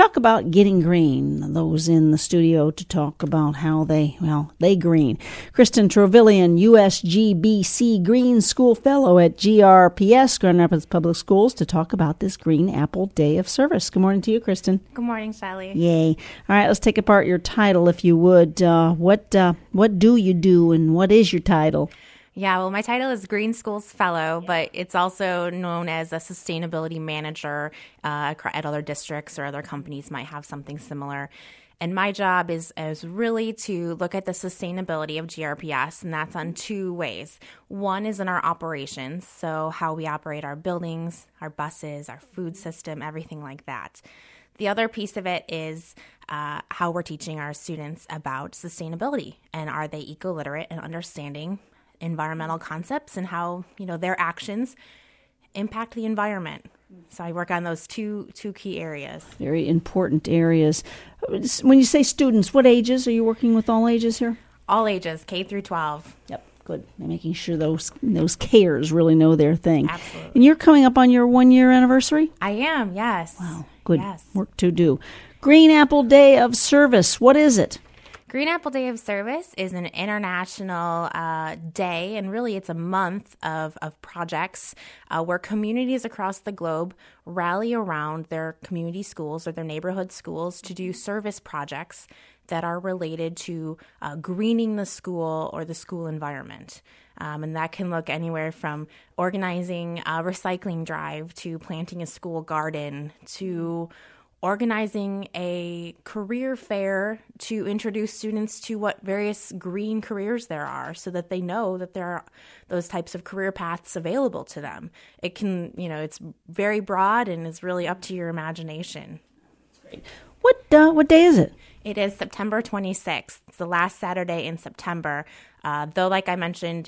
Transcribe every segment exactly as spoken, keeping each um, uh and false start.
talk about getting green. Those in the studio to talk about how they, well, they green. Kristen Trevelyan, U S G B C Green School Fellow at G R P S, Grand Rapids Public Schools, to talk about this Green Apple Day of Service. Good morning to you, Kristen. Good morning, Sally. Yay. All right, let's take apart your title, if you would. Uh, what, uh, what do you do, and what is your title? Yeah, well, my title is Green Schools Fellow, but it's also known as a sustainability manager uh, at other districts, or other companies might have something similar. And my job is, is really to look at the sustainability of G R P S, and that's on two ways. One is in our operations, so how we operate our buildings, our buses, our food system, everything like that. The other piece of it is uh, how we're teaching our students about sustainability, and are they eco-literate and understanding environmental concepts and how, you know, their actions impact the environment. So I work on those two two key areas. Very important areas. When you say students, what ages? Are you working with all ages here? All ages, K through twelve. Yep, good. Making sure those those cares really know their thing. Absolutely. And you're coming up on your one-year anniversary? I am, yes. Wow, good yes. work to do. Green Apple Day of Service, what is it? Green Apple Day of Service is an international uh, day, and really it's a month of, of projects uh, where communities across the globe rally around their community schools or their neighborhood schools to do service projects that are related to uh, greening the school or the school environment. Um, and that can look anywhere from organizing a recycling drive to planting a school garden to organizing a career fair to introduce students to what various green careers there are, so that they know that there are those types of career paths available to them. It can, you know, it's very broad and is really up to your imagination. Great. What uh, what day is it? It is September twenty-sixth. It's the last Saturday in September. Uh, though, like I mentioned,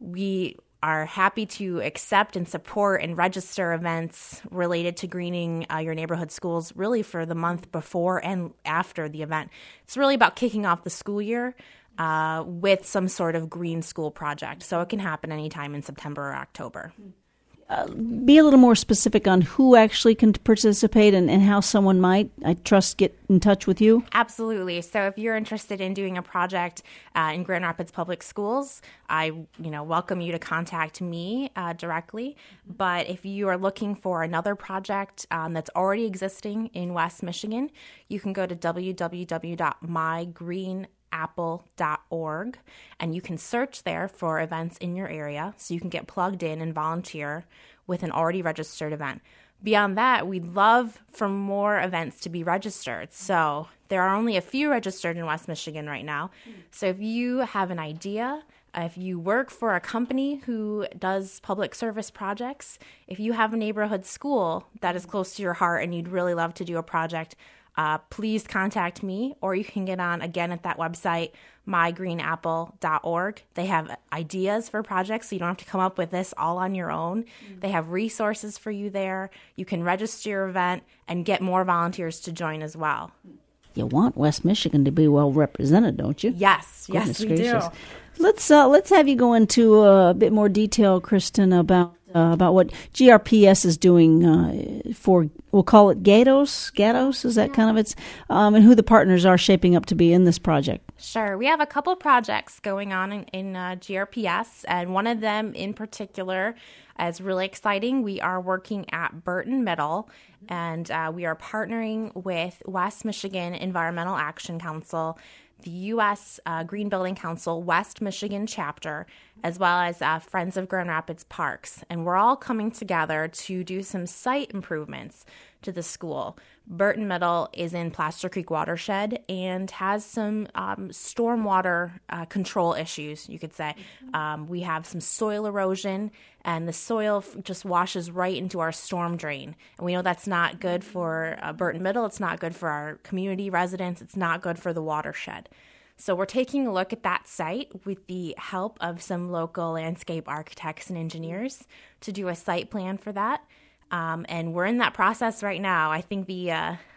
we are happy to accept and support and register events related to greening uh, your neighborhood schools really for the month before and after the event. It's really about kicking off the school year uh, with some sort of green school project. So it can happen anytime in September or October. Uh, be a little more specific on who actually can participate and, and how someone might, I trust, get in touch with you. Absolutely. So if you're interested in doing a project uh, in Grand Rapids Public Schools, I you know welcome you to contact me uh, directly. But if you are looking for another project um, that's already existing in West Michigan, you can go to w w w dot my green apple dot org, and you can search there for events in your area so you can get plugged in and volunteer with an already registered event. Beyond that, we'd love for more events to be registered. So there are only a few registered in West Michigan right now. So if you have an idea, if you work for a company who does public service projects, if you have a neighborhood school that is close to your heart and you'd really love to do a project, Uh, please contact me, or you can get on again at that website, my green apple dot org. They have ideas for projects, so you don't have to come up with this all on your own. Mm-hmm. They have resources for you there. You can register your event and get more volunteers to join as well. You want West Michigan to be well represented, don't you? Yes, Goodness yes, we gracious. do. Let's uh, let's have you go into uh, a bit more detail, Kristen, about uh, about what G R P S is doing uh, for, we'll call it GATOS. GATOS, is that yeah. kind of its, um, and who the partners are shaping up to be in this project. Sure. We have a couple projects going on in, in uh, G R P S, and one of them in particular is really exciting. We are working at Burton Middle, and uh, we are partnering with West Michigan Environmental Action Council, the U S Uh, Green Building Council West Michigan chapter, as well as uh, Friends of Grand Rapids Parks. And we're all coming together to do some site improvements to the school. Burton Middle is in Plaster Creek watershed and has some um, stormwater uh, control issues, you could say. Mm-hmm. Um, we have some soil erosion, and the soil f- just washes right into our storm drain. And we know that's not good for uh, Burton Middle. It's not good for our community residents. It's not good for the watershed. So we're taking a look at that site with the help of some local landscape architects and engineers to do a site plan for that. Um, and we're in that process right now. I think the uh,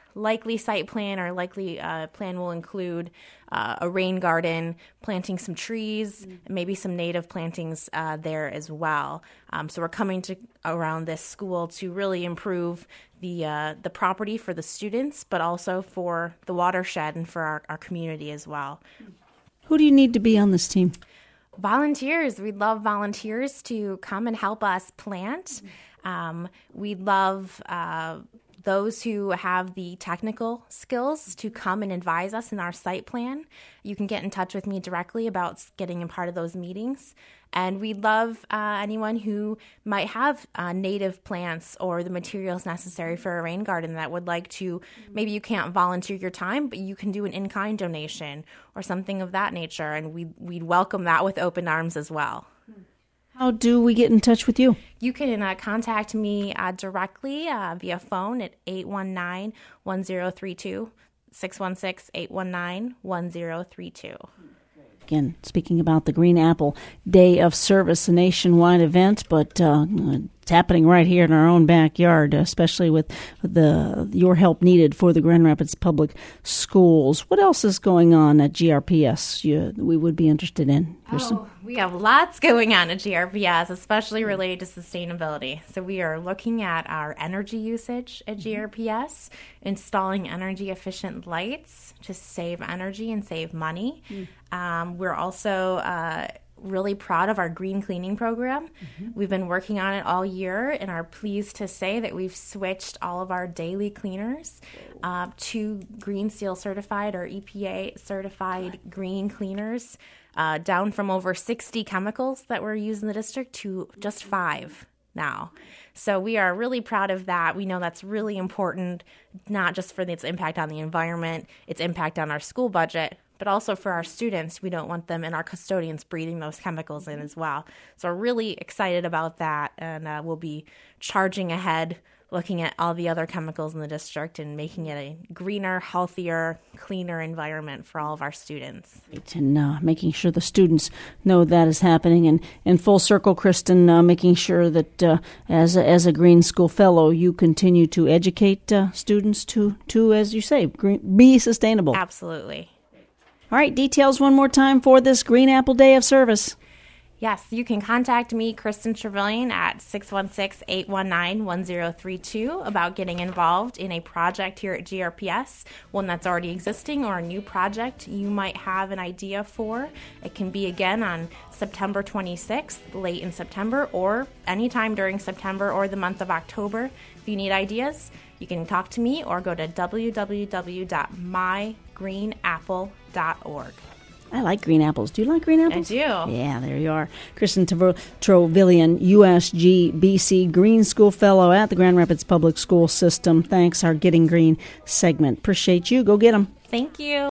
likely site plan or likely uh, plan will include uh, a rain garden, planting some trees, mm. and maybe some native plantings uh, there as well. Um, so we're coming to around this school to really improve the uh, the property for the students, but also for the watershed and for our, our community as well. Who do you need to be on this team? Volunteers. We'd love volunteers to come and help us plant. Um, we'd love uh, those who have the technical skills to come and advise us in our site plan. You can get in touch with me directly about getting a part of those meetings. And we'd love uh, anyone who might have uh, native plants or the materials necessary for a rain garden that would like to, maybe you can't volunteer your time, but you can do an in-kind donation or something of that nature. And we, we'd welcome that with open arms as well. How do we get in touch with you? You can uh, contact me uh, directly uh, via phone at eight one nine, one zero three two, six one six, eight one nine, one zero three two. Again, speaking about the Green Apple Day of Service, a nationwide event, but uh, it's happening right here in our own backyard, especially with the your help needed for the Grand Rapids Public Schools. What else is going on at G R P S you, we would be interested in? Oh, we have lots going on at G R P S, especially related to sustainability. So we are looking at our energy usage at G R P S, installing energy-efficient lights to save energy and save money. Mm. Um, we're also uh, really proud of our green cleaning program. Mm-hmm. We've been working on it all year and are pleased to say that we've switched all of our daily cleaners uh, to Green Seal certified or E P A certified green cleaners, uh, down from over sixty chemicals that were used in the district to just five now. So we are really proud of that. We know that's really important, not just for its impact on the environment, its impact on our school budget, but also for our students. We don't want them and our custodians breathing those chemicals in as well. So we're really excited about that, and uh, we'll be charging ahead, looking at all the other chemicals in the district and making it a greener, healthier, cleaner environment for all of our students. Right, and uh, making sure the students know that is happening. And in full circle, Kristen, uh, making sure that uh, as, a, as a Green School Fellow, you continue to educate uh, students to, to, as you say, green, be sustainable. Absolutely. All right, details one more time for this Green Apple Day of Service. Yes, you can contact me, Kristen Trevelyan, at six one six, eight one nine, one zero three two about getting involved in a project here at G R P S, one that's already existing or a new project you might have an idea for. It can be, again, on September twenty-sixth, late in September, or anytime during September or the month of October. If you need ideas, you can talk to me or go to w w w dot my green apple dot org. I like green apples. Do you like green apples? I do. Yeah, there you are. Kristen Trevelyan, U S G B C Green School Fellow at the Grand Rapids Public School System. Thanks, our Getting Green segment. Appreciate you. Go get them. Thank you.